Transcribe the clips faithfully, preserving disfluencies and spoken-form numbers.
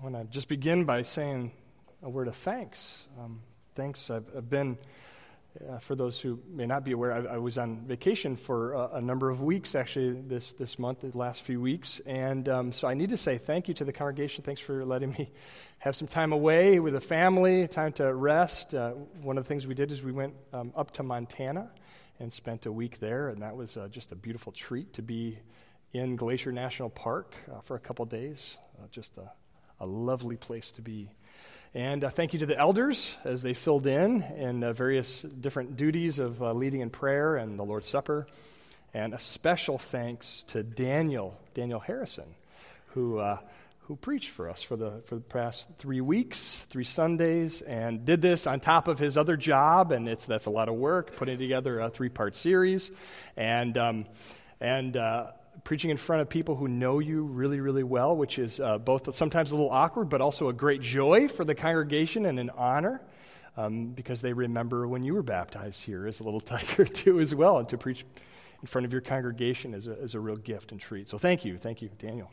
want to just begin by saying a word of thanks. Um, thanks. I've, I've been, uh, for those who may not be aware, I, I was on vacation for a, a number of weeks, actually, this, this month, the last few weeks. And um, so I need to say thank you to the congregation. Thanks for letting me have some time away with the family, time to rest. Uh, one of the things we did is we went um, up to Montana and spent a week there, and that was uh, just a beautiful treat to be in Glacier National Park uh, for a couple days. Uh, just a, a lovely place to be. And uh, thank you to the elders as they filled in in uh, various different duties of uh, leading in prayer and the Lord's Supper. And a special thanks to Daniel, Daniel Harrison, who uh, who preached for us for the for the past three weeks, three Sundays, and did this on top of his other job. And it's that's a lot of work, putting together a three-part series. And um, and uh, preaching in front of people who know you really, really well, which is uh, both sometimes a little awkward, but also a great joy for the congregation and an honor, um, because they remember when you were baptized here as a little tiger too as well, and to preach in front of your congregation is a, is a real gift and treat. So thank you, thank you, Daniel.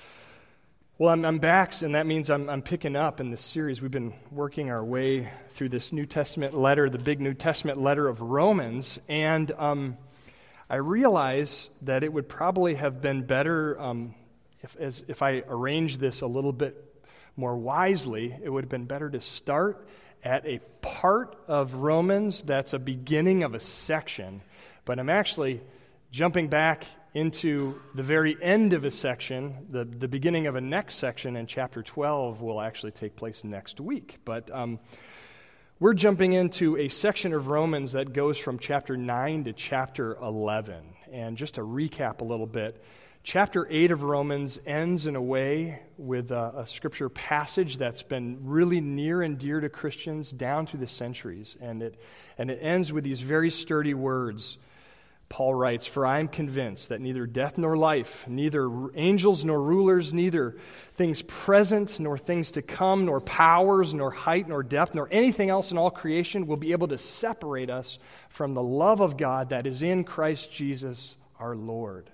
Well, I'm, I'm back, and that means I'm, I'm picking up in this series. We've been working our way through this New Testament letter, the big New Testament letter of Romans, and um, I realize that it would probably have been better um, if, as, if I arranged this a little bit more wisely. It would have been better to start at a part of Romans that's a beginning of a section, but I'm actually jumping back into the very end of a section. The, the beginning of a next section in chapter twelve will actually take place next week, but um, we're jumping into a section of Romans that goes from chapter nine to chapter eleven. And just to recap a little bit, chapter eight of Romans ends in a way with a, a scripture passage that's been really near and dear to Christians down through the centuries. And it, and it ends with these very sturdy words. Paul writes, "For I am convinced that neither death nor life, neither angels nor rulers, neither things present nor things to come, nor powers, nor height, nor depth, nor anything else in all creation will be able to separate us from the love of God that is in Christ Jesus our Lord."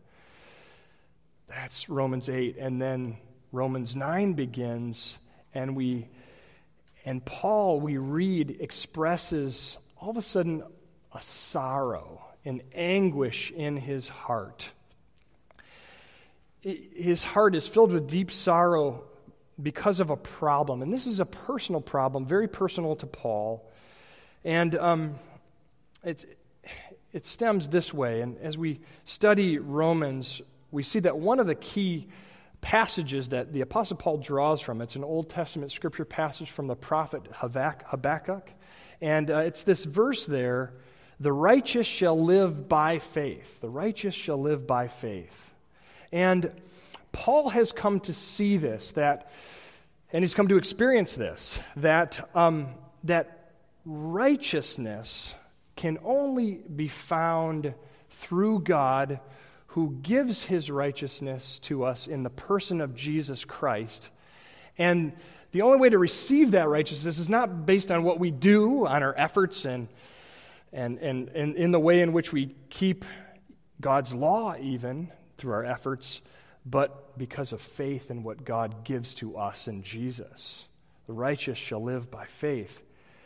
That's Romans eight. And then Romans nine begins, and we, and Paul, we read, expresses all of a sudden a sorrow, an anguish in his heart. His heart is filled with deep sorrow because of a problem. And this is a personal problem, very personal to Paul. And um, it, it stems this way. And as we study Romans, we see that one of the key passages that the Apostle Paul draws from, it's an Old Testament scripture passage from the prophet Habakkuk. And uh, it's this verse there, "The righteous shall live by faith." The righteous shall live by faith. And Paul has come to see this, that, and he's come to experience this, that um, that righteousness can only be found through God, who gives his righteousness to us in the person of Jesus Christ. And the only way to receive that righteousness is not based on what we do, on our efforts, and And, and, and in the way in which we keep God's law even through our efforts, but because of faith in what God gives to us in Jesus. The righteous shall live by faith.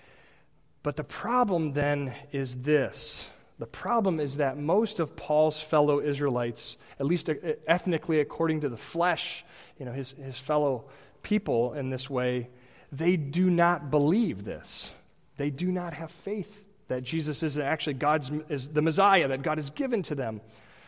But the problem then is this. The problem is that most of Paul's fellow Israelites, at least ethnically according to the flesh, you know, his, his fellow people in this way, they do not believe this. They do not have faith that Jesus is actually God's is the Messiah that God has given to them.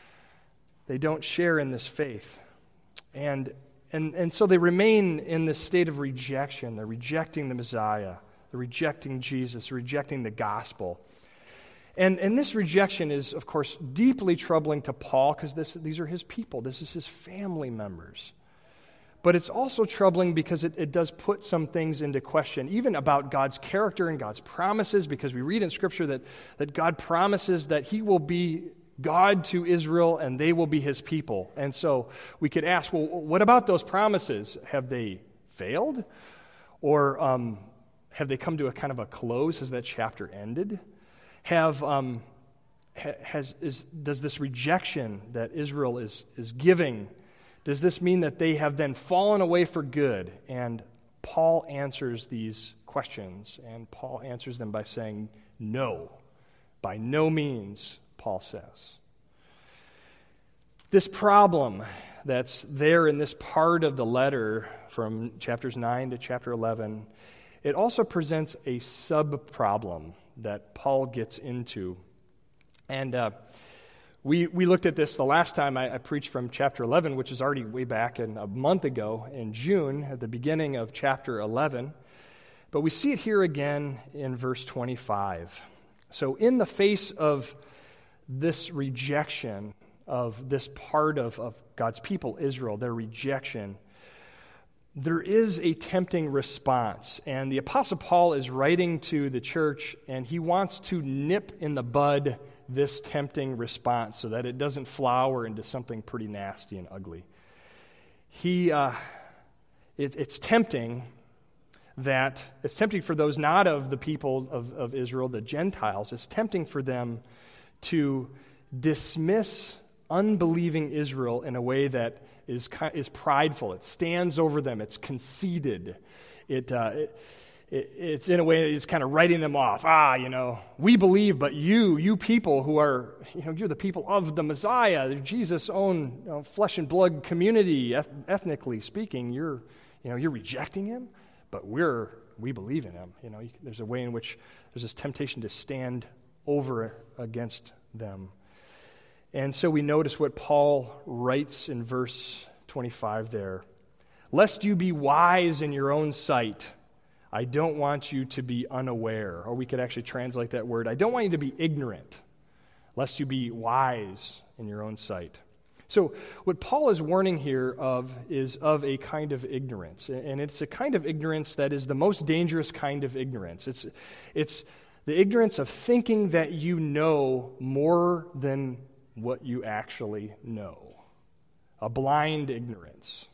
They don't share in this faith. And and and so they remain in this state of rejection. They're rejecting the Messiah. They're rejecting Jesus, rejecting the gospel. And and this rejection is, of course, deeply troubling to Paul, because this these are his people. This is his family members. But it's also troubling because it, it does put some things into question, even about God's character and God's promises, because we read in Scripture that, that God promises that he will be God to Israel and they will be his people. And so we could ask, well, what about those promises? Have they failed? Or um, have they come to a kind of a close? Has that chapter ended? Have um, ha, has is does this rejection that Israel is is giving, does this mean that they have then fallen away for good and Paul answers these questions, and Paul answers them by saying, no, by no means, Paul says. This problem that's there in this part of the letter from chapters nine to chapter eleven, it also presents a sub-problem that Paul gets into. And uh, we we looked at this the last time I, I preached from chapter eleven, which is already way back in a month ago in June, at the beginning of chapter eleven. But we see it here again in verse twenty-five. So in the face of this rejection of this part of, of God's people, Israel, their rejection, there is a tempting response. And the Apostle Paul is writing to the church, and he wants to nip in the bud this tempting response so that it doesn't flower into something pretty nasty and ugly. He, uh, it, it's tempting that, it's tempting for those not of the people of, of Israel, the Gentiles, it's tempting for them to dismiss unbelieving Israel in a way that is is prideful. It stands over them. It's conceited. It, uh, it, it it's in a way that it's kind of writing them off. Ah, you know, we believe, but you, you people who are, you know, you're the people of the Messiah, Jesus' own you know, flesh and blood community, eth- ethnically speaking. You're, you know, you're rejecting him, but we're we believe in him. You know, you, there's a way in which there's this temptation to stand over against them. And so we notice what Paul writes in verse twenty-five there. Lest you be wise in your own sight, I don't want you to be unaware. Or we could actually translate that word. I don't want you to be ignorant, lest you be wise in your own sight. So what Paul is warning here of is of a kind of ignorance. And it's a kind of ignorance that is the most dangerous kind of ignorance. It's, it's the ignorance of thinking that you know more than what you actually know. A blind ignorance.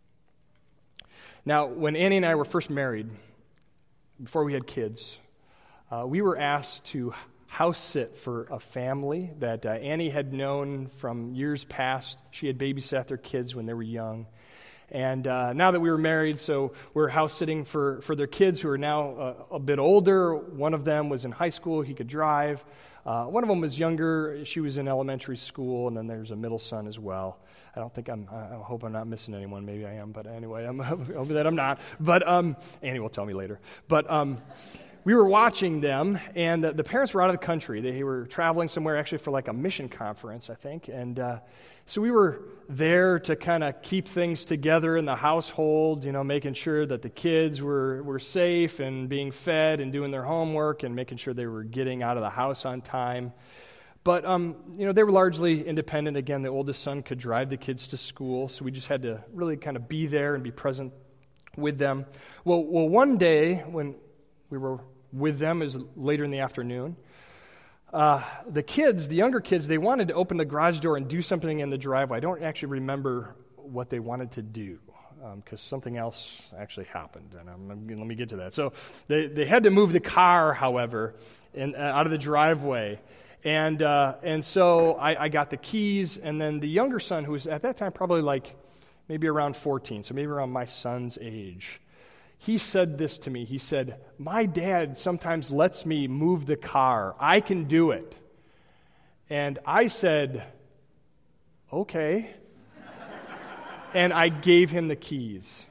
Now, when Annie and I were first married, before we had kids, uh, we were asked to house sit for a family that uh, Annie had known from years past. She had babysat their kids when they were young. And uh, now that we were married, so we're house sitting for, for their kids who are now uh, a bit older. One of them was in high school. He could drive. Uh, one of them was younger. She was in elementary school, and then there's a middle son as well. I don't think I'm, I hope I'm not missing anyone. Maybe I am, but anyway, I'm hope that I'm not. But um, Annie will tell me later. But um, we were watching them, and the, the parents were out of the country. They were traveling somewhere, actually for like a mission conference, I think. And uh, so we were there to kind of keep things together in the household, you know, making sure that the kids were, were safe and being fed and doing their homework and making sure they were getting out of the house on time. But, um, you know, they were largely independent. Again, the oldest son could drive the kids to school, so we just had to really kind of be there and be present with them. Well, well, one day when we were with them, it was later in the afternoon, Uh, the kids, the younger kids, they wanted to open the garage door and do something in the driveway. I don't actually remember what they wanted to do because um, something else actually happened, and I'm, I'm, let me get to that. So they, they had to move the car, however, in, uh, out of the driveway, and uh, and so I, I got the keys, and then the younger son, who was at that time probably like maybe around fourteen, so maybe around my son's age, he said this to me. He said, my dad sometimes lets me move the car. I can do it. And I said, okay. And I gave him the keys.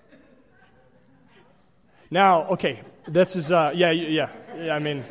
Now, okay, this is, uh, yeah, yeah, yeah, I mean,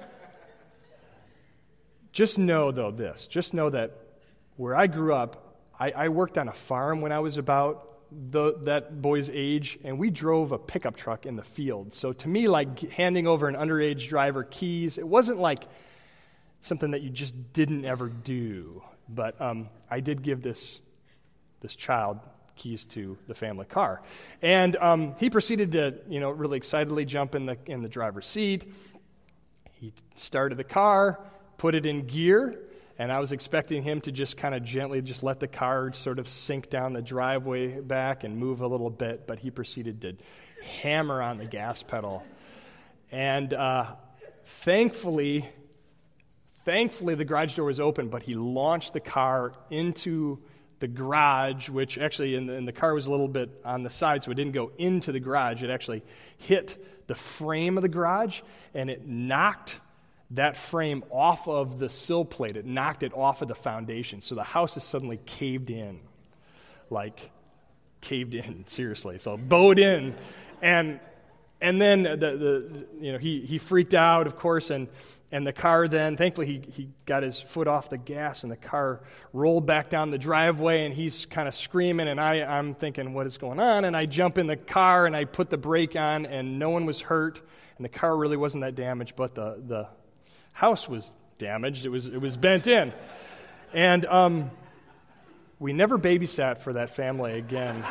just know, though, this. Just know that where I grew up, I, I worked on a farm when I was about The, that boy's age, and we drove a pickup truck in the field. So to me, like handing over an underage driver keys, it wasn't like something that you just didn't ever do. But um, I did give this this child keys to the family car, and um, he proceeded to, you know, really excitedly jump in the in the driver's seat. He started the car, put it in gear. And I was expecting him to just kind of gently just let the car sort of sink down the driveway back and move a little bit, but he proceeded to hammer on the gas pedal. And uh, thankfully, thankfully the garage door was open, but he launched the car into the garage, which actually in the, in the car was a little bit on the side, so it didn't go into the garage. It actually hit the frame of the garage, and it knocked that frame off of the sill plate. It knocked it off of the foundation. So the house is suddenly caved in, like caved in, seriously. So bowed in, and and then the, the you know he he freaked out, of course, and and the car then, thankfully, he he got his foot off the gas, and the car rolled back down the driveway, and he's kind of screaming, and I I'm thinking, what is going on? And I jump in the car, and I put the brake on, and no one was hurt, and the car really wasn't that damaged, but the the house was damaged. It was it was bent in, and um, we never babysat for that family again.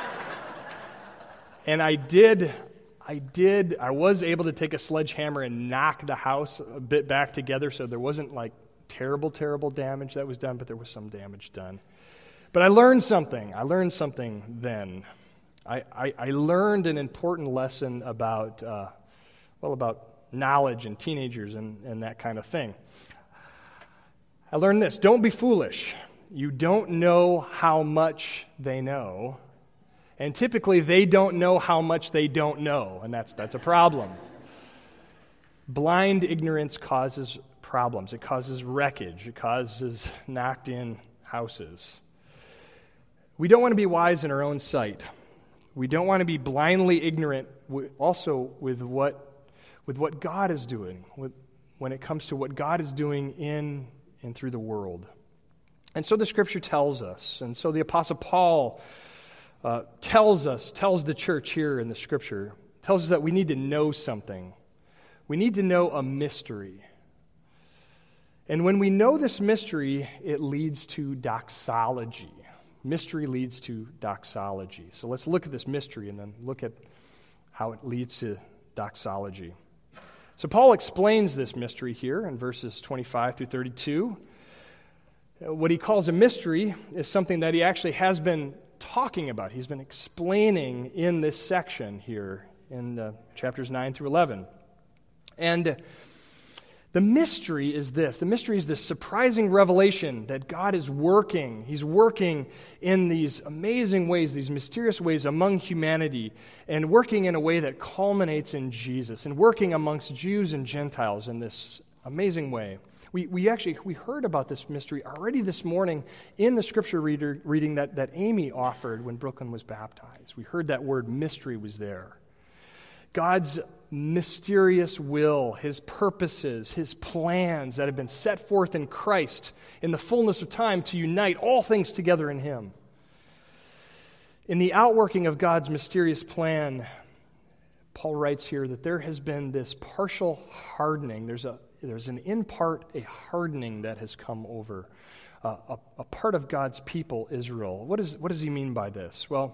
And I did. I did, I was able to take a sledgehammer and knock the house a bit back together, so there wasn't like terrible, terrible damage that was done, but there was some damage done. But I learned something. I learned something then. I, I, I learned an important lesson about, uh, well, about knowledge and teenagers and, and that kind of thing. I learned this: don't be foolish. You don't know how much they know. And typically, they don't know how much they don't know, and that's that's a problem. Blind ignorance causes problems. It causes wreckage. It causes knocked-in houses. We don't want to be wise in our own sight. We don't want to be blindly ignorant also with what, with what God is doing, with, when it comes to what God is doing in and through the world. And so the Scripture tells us, and so the Apostle Paul Uh, tells us, tells the church here in the Scripture, tells us that we need to know something. We need to know a mystery. And when we know this mystery, it leads to doxology. Mystery leads to doxology. So let's look at this mystery and then look at how it leads to doxology. So Paul explains this mystery here in verses twenty-five through thirty-two. What he calls a mystery is something that he actually has been talking about. He's been explaining in this section here in uh, chapters nine through eleven. And the mystery is this. The mystery is this surprising revelation that God is working. He's working in these amazing ways, these mysterious ways among humanity, and working in a way that culminates in Jesus, and working amongst Jews and Gentiles in this amazing way. We we actually, we heard about this mystery already this morning in the scripture reader, reading that, that Amy offered when Brooklyn was baptized. We heard that word mystery was there. God's mysterious will, His purposes, His plans that have been set forth in Christ in the fullness of time to unite all things together in Him. In the outworking of God's mysterious plan, Paul writes here that there has been this partial hardening. There's a There's an in part a hardening that has come over uh, a, a part of God's people, Israel. What, is, what does he mean by this? Well,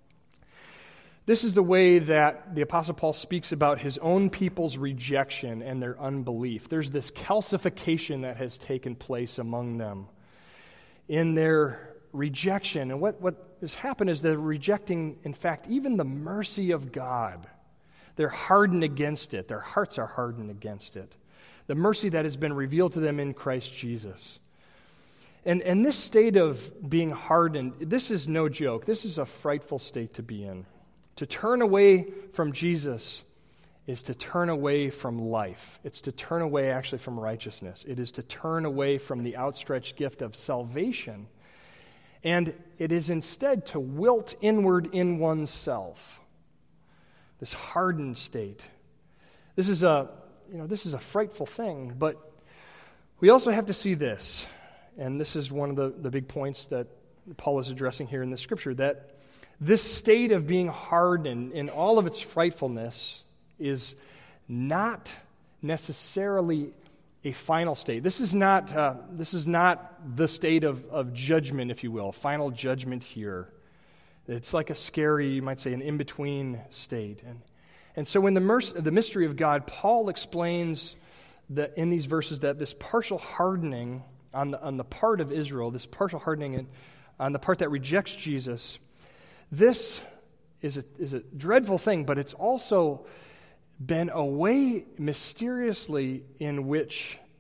this is the way that the Apostle Paul speaks about his own people's rejection and their unbelief. There's this calcification that has taken place among them in their rejection. And what, what has happened is they're rejecting, in fact, even the mercy of God. They're hardened against it. Their hearts are hardened against it. The mercy that has been revealed to them in Christ Jesus. And, and this state of being hardened, this is no joke. This is a frightful state to be in. To turn away from Jesus is to turn away from life. It's to turn away actually from righteousness. It is to turn away from the outstretched gift of salvation. And it is instead to wilt inward in oneself. This hardened state. This is a You know, this is a frightful thing, but we also have to see this, and this is one of the, the big points that Paul is addressing here in the Scripture, that this state of being hardened in all of its frightfulness is not necessarily a final state. This is not uh, this is not the state of, of judgment, if you will, final judgment here. It's like a scary, you might say, an in-between state. And And so in the, mercy, the mystery of God, Paul explains that in these verses that this partial hardening on the, on the part of Israel, this partial hardening in, on the part that rejects Jesus, this is a, is a dreadful thing, but it's also been a way mysteriously in which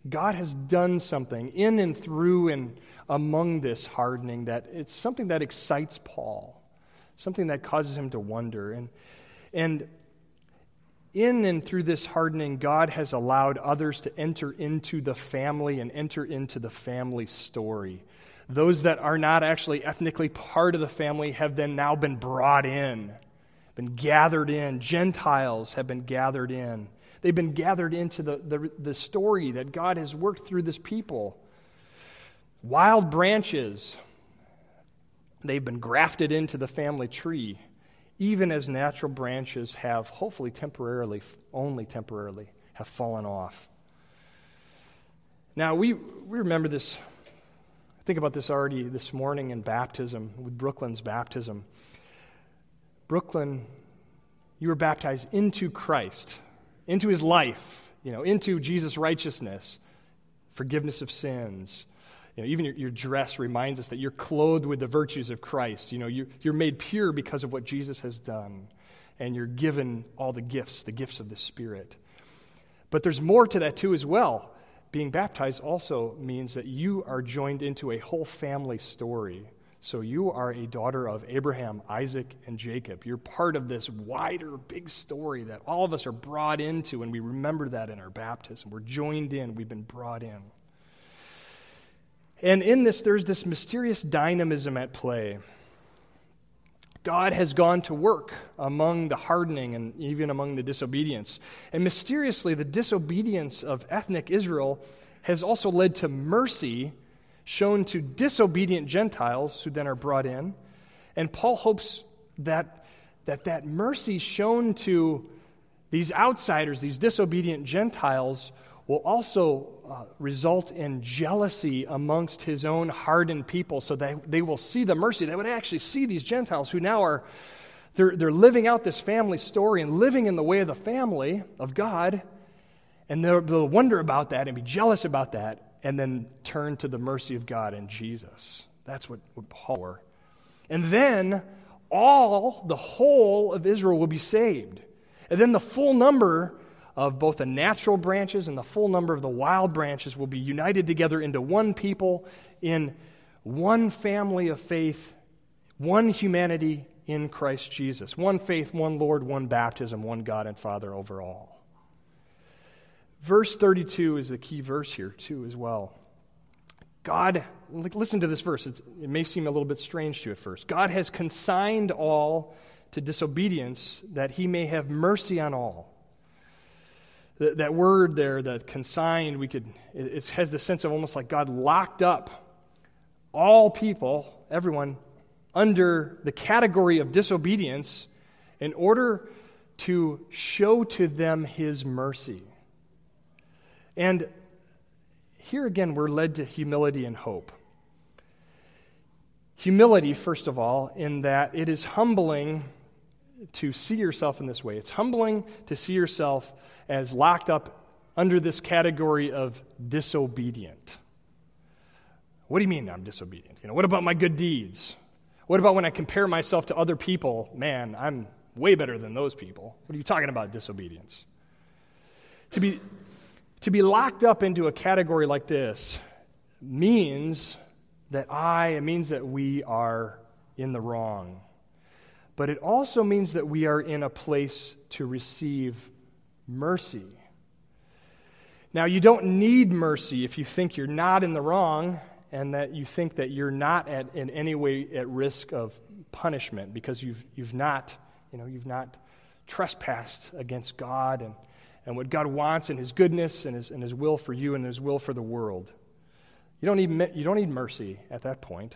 God has done something in and through and among this hardening that it's something that excites Paul, something that causes him to wonder. And, and in and through this hardening, God has allowed others to enter into the family and enter into the family story. Those that are not actually ethnically part of the family have then now been brought in, been gathered in. Gentiles have been gathered in. They've been gathered into the, the, the story that God has worked through this people. Wild branches, they've been grafted into the family tree, even as natural branches have, hopefully temporarily, only temporarily, have fallen off. Now, we, we remember this, I think about this already this morning in baptism, with Brooklyn's baptism. Brooklyn, you were baptized into Christ, into his life, you know, into Jesus' righteousness, forgiveness of sins. You know, even your, your dress reminds us that you're clothed with the virtues of Christ. You know, you, you're made pure because of what Jesus has done, and you're given all the gifts, the gifts of the Spirit. But there's more to that too as well. Being baptized also means that you are joined into a whole family story. So you are a daughter of Abraham, Isaac, and Jacob. You're part of this wider, big story that all of us are brought into, and we remember that in our baptism. We're joined in. We've been brought in. And in this, there's this mysterious dynamism at play. God has gone to work among the hardening and even among the disobedience. And mysteriously, the disobedience of ethnic Israel has also led to mercy shown to disobedient Gentiles who then are brought in. And Paul hopes that that, that mercy shown to these outsiders, these disobedient Gentiles, will also uh, result in jealousy amongst his own hardened people, so that they will see the mercy. They would actually see these Gentiles who now are, they're, they're living out this family story and living in the way of the family of God, and they'll, they'll wonder about that and be jealous about that, and then turn to the mercy of God in Jesus. That's what, what Paul were. And then all, the whole of Israel will be saved. And then the full number of both the natural branches and the full number of the wild branches will be united together into one people in one family of faith, one humanity in Christ Jesus. One faith, one Lord, one baptism, one God and Father over all. Verse thirty-two is the key verse here, too, as well. God, listen to this verse. It's, it may seem a little bit strange to you at first. God has consigned all to disobedience that he may have mercy on all. That, that word there, that consigned, we could, it, it has the sense of almost like God locked up all people, everyone, under the category of disobedience in order to show to them his mercy. And here again, we're led to humility and hope. Humility, first of all, in that it is humbling to see yourself in this way. It's humbling to see yourself as locked up under this category of disobedient. What do you mean I'm disobedient? You know, what about my good deeds? What about when I compare myself to other people? Man, I'm way better than those people. What are you talking about, disobedience? To be To be locked up into a category like this means that I, it means that we are in the wrong. But it also means that we are in a place to receive mercy. Now, you don't need mercy if you think you're not in the wrong and that you think that you're not at, in any way at risk of punishment because you've you've not, you know, you've not trespassed against God and and what God wants and his goodness and his, and his will for you and his will for the world. You don't need, you don't need mercy at that point.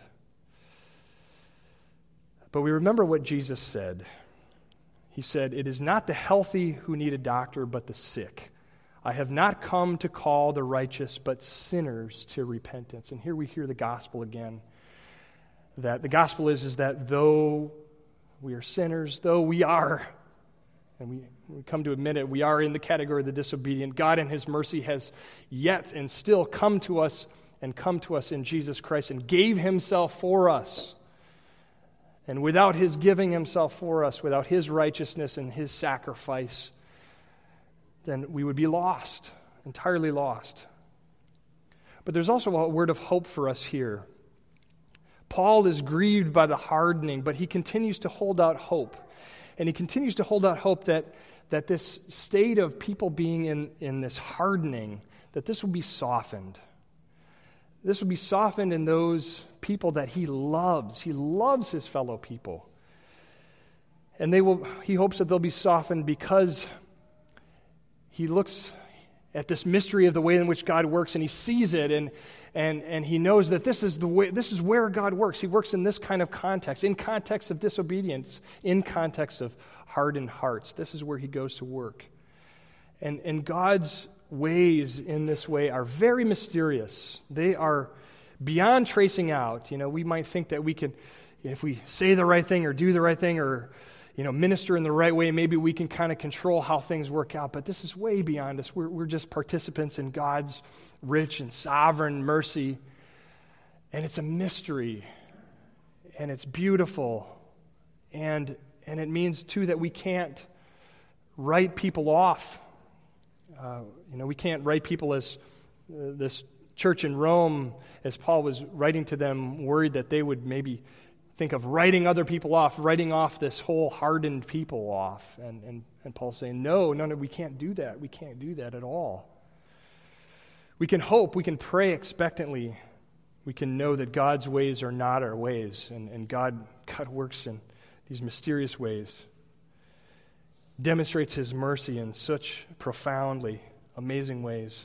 But we remember what Jesus said. He said, "It is not the healthy who need a doctor, but the sick. I have not come to call the righteous, but sinners to repentance." And here we hear the gospel again. That the gospel is, is that though we are sinners, though we are, and we We come to admit it, we are in the category of the disobedient. God in his mercy has yet and still come to us and come to us in Jesus Christ and gave himself for us. And without his giving himself for us, without his righteousness and his sacrifice, then we would be lost, entirely lost. But there's also a word of hope for us here. Paul is grieved by the hardening, but he continues to hold out hope. And he continues to hold out hope that, that this state of people being in, in this hardening, that this will be softened. This will be softened in those people that he loves. He loves his fellow people. And they will. He hopes that they'll be softened because he looks at this mystery of the way in which God works, and he sees it, and and and he knows that this is the way. This is where God works. He works in this kind of context, in context of disobedience, in context of hardened hearts. This is where he goes to work, and and God's ways in this way are very mysterious. They are beyond tracing out. You know, we might think that we can, if we say the right thing or do the right thing or, you know, minister in the right way, maybe we can kind of control how things work out. But this is way beyond us. We're, we're just participants in God's rich and sovereign mercy. And it's a mystery. And it's beautiful. And, and it means, too, that we can't write people off. Uh, you know, we can't write people as uh, this church in Rome, as Paul was writing to them, worried that they would maybe think of writing other people off, writing off this whole hardened people off. And, and, and Paul's saying, no, no, no, we can't do that. We can't do that at all. We can hope, we can pray expectantly. We can know that God's ways are not our ways, and, and God, God works in these mysterious ways. Demonstrates his mercy in such profoundly amazing ways.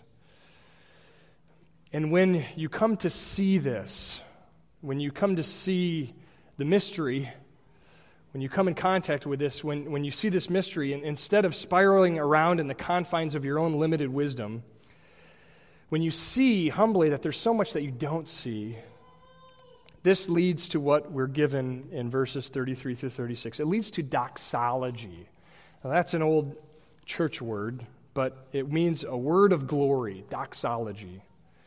And when you come to see this, when you come to see the mystery, when you come in contact with this, when, when you see this mystery, and instead of spiraling around in the confines of your own limited wisdom, when you see humbly that there's so much that you don't see, this leads to what we're given in verses thirty-three through thirty-six. It leads to doxology. Now, that's an old church word, but it means a word of glory, doxology.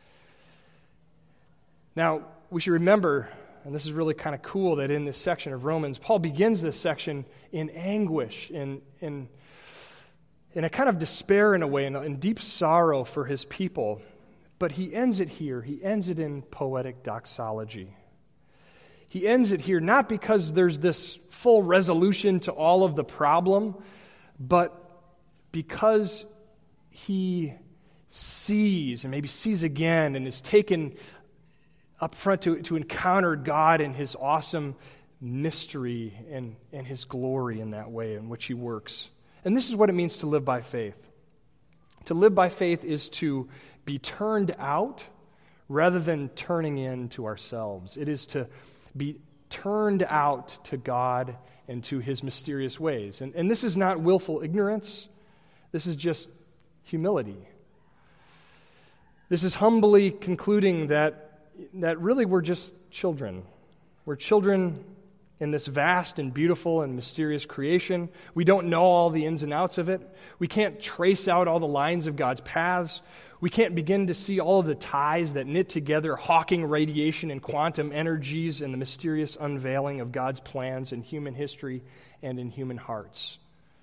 Now, we should remember, and this is really kind of cool, that in this section of Romans, Paul begins this section in anguish, in in, in a kind of despair in a way, in, in deep sorrow for his people. But he ends it here. He ends it in poetic doxology. He ends it here not because there's this full resolution to all of the problem, but because he sees, and maybe sees again, and is taken up front to, to encounter God in his awesome mystery and, and his glory in that way in which he works. And this is what it means to live by faith. To live by faith is to be turned out rather than turning in to ourselves. It is to be turned out to God and to his mysterious ways. And, and this is not willful ignorance. This is just humility. This is humbly concluding that, that really we're just children. We're children in this vast and beautiful and mysterious creation. We don't know all the ins and outs of it. We can't trace out all the lines of God's paths. We can't begin to see all of the ties that knit together Hawking radiation and quantum energies and the mysterious unveiling of God's plans in human history and in human hearts.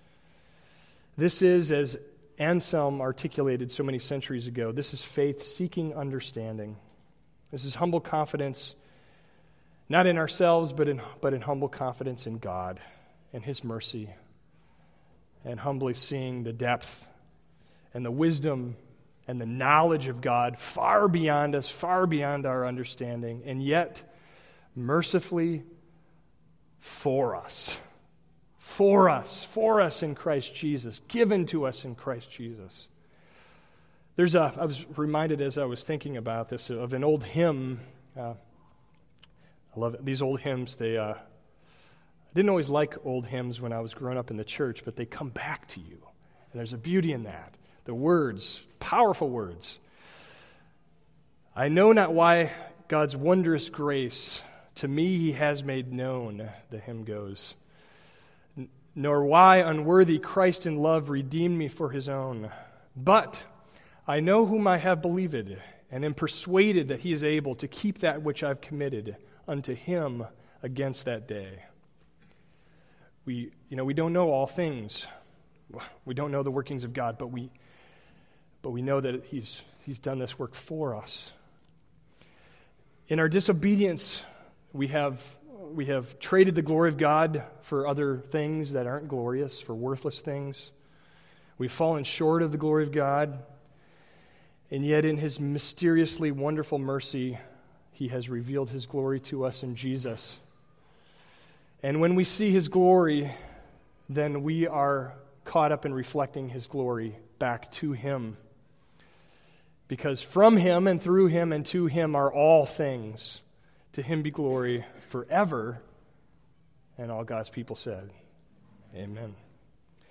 This is, as Anselm articulated so many centuries ago, this is faith seeking understanding. This is humble confidence, not in ourselves, but in, but in humble confidence in God and his mercy, and humbly seeing the depth and the wisdom and the knowledge of God far beyond us, far beyond our understanding, and yet mercifully for us, for us, for us in Christ Jesus, given to us in Christ Jesus. There's a, I was reminded as I was thinking about this of an old hymn. Uh, I love it. These old hymns. They, uh, I didn't always like old hymns when I was growing up in the church, but they come back to you, and there's a beauty in that. The words, powerful words. I know not why God's wondrous grace to me he has made known, the hymn goes, nor why unworthy Christ in love redeemed me for his own. But I know whom I have believed, and am persuaded that he is able to keep that which I've committed unto him against that day. We, you know, we don't know all things. We don't know the workings of God, but we But we know that he's he's done this work for us. In our disobedience, we have, we have traded the glory of God for other things that aren't glorious, for worthless things. We've fallen short of the glory of God, and yet in His mysteriously wonderful mercy, He has revealed His glory to us in Jesus. And when we see His glory, then we are caught up in reflecting His glory back to Him. Because from Him and through Him and to Him are all things. To Him be glory forever. And all God's people said, amen.